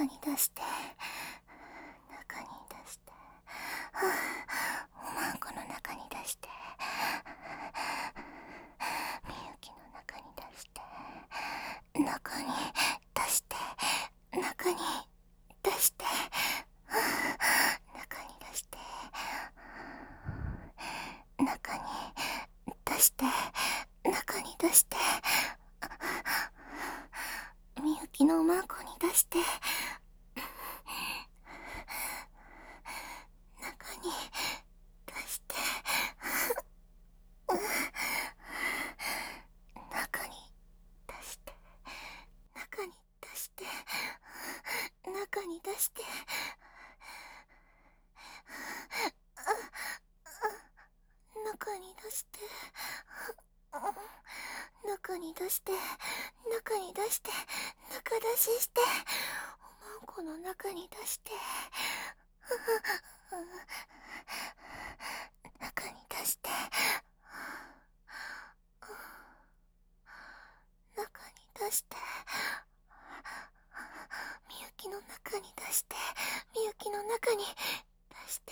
中に出して、中に出して、おまんこの中に出して、みゆきの中に出して、中に出して、中に出して、中に出して、中に出して、中に出して、みゆきのおまんこに出して、中に出して、中に出して、中に出して、中に出して、中に出して、中に出して、中に出して、中出しして、おまんこの中に出して、中に出して、中に出して、みゆきの中に出して、みゆきの中に出して、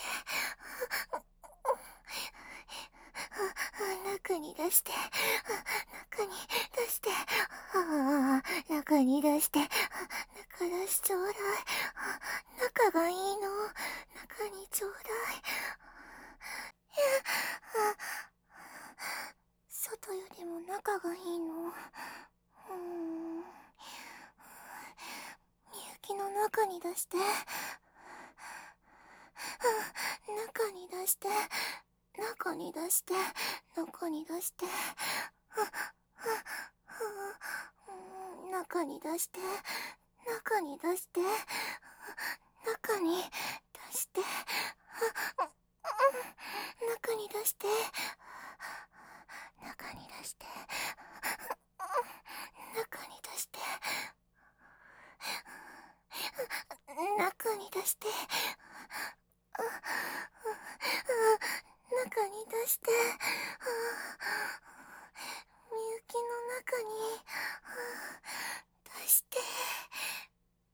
中に出して、中に出して、中に出して、中出しちょうだい。中がいいの。中にちょうだい。外よりも中がいいの。みゆきの中に出して。中に出して。中に出して。中に出して。中に出して。中に出して。中に出して。中に出して。中に出して。中に出して。中に出して。中に出して。みゆきの中に出して。